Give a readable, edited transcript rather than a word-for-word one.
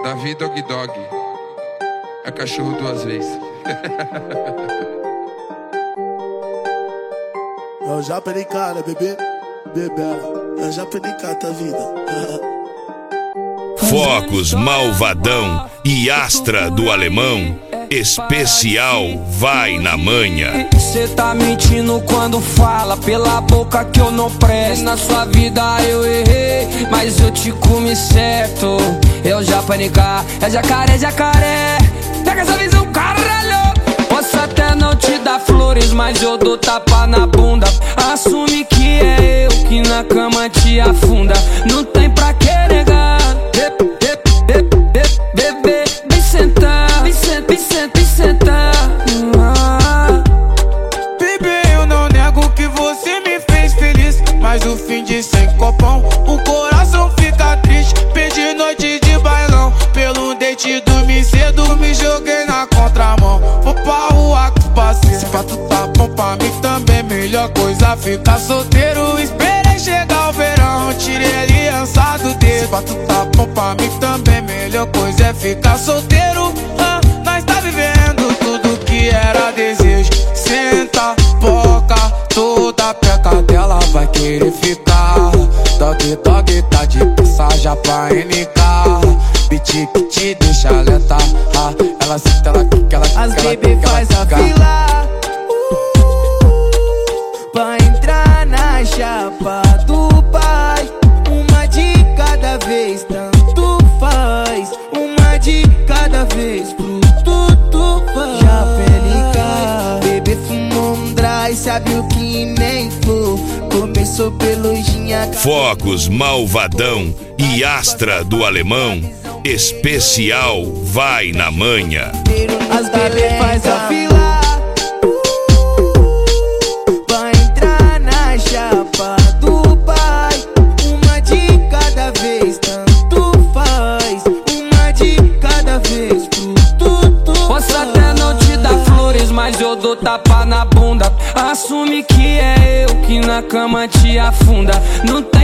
Davi Dog Dog é cachorro duas vezes. Eu já perdi cara, bebê, bebela. Eu já perdi cara, tá vida. Focos, Malvadão e Astra do Alemão. Especial vai na manha. Cê tá mentindo quando fala pela boca que eu não presto. Na sua vida eu errei, mas eu te comi certo. Eu já panicar, é jacaré, jacaré. Pega essa visão, caralho. Posso até não te dar flores, mas eu dou tapa na bunda. Assume que é eu que na cama te afunda. Não tem pra que negar. Bebê, vem sentar, vem sentar. Bebê, eu não nego que você me fez feliz, mas o fim de sem copão, o coração fica triste. Perdi noite de bailão, pelo date dormi cedo, me joguei na contramão. Vou pra rua com parceiro, se pra tu tá bom pra mim também, melhor coisa ficar solteiro. Esperei chegar o verão, tirei aliança do dedo. Se pra tu tá bom pra mim também, melhor coisa é ficar solteiro. Nós tá vivendo tudo que era desejo. Senta, boca, toda peca dela vai querer ficar. Dog, dog, tá de passagem pra NK. Beat que te deixa lenta. Ela senta, ela quica, ela quica. As bebê faz a fila pra entrar na chapa do pai. Uma de cada vez, tanto faz. Uma de cada vez, pro tudo faz. Já pelica, bebê fumou um dry, sabe o que nem flor. Começou pelo ginha. Focos, Malvadão e Astra do Alemão. Especial vai na manha. As bebê faz a fila pra entrar na chapa do pai. Uma de cada vez, tanto faz. Uma de cada vez, pro tudo. Posso até não te dar flores, mas eu dou tapa na bunda. Assume que é eu que na cama te afunda. Não tem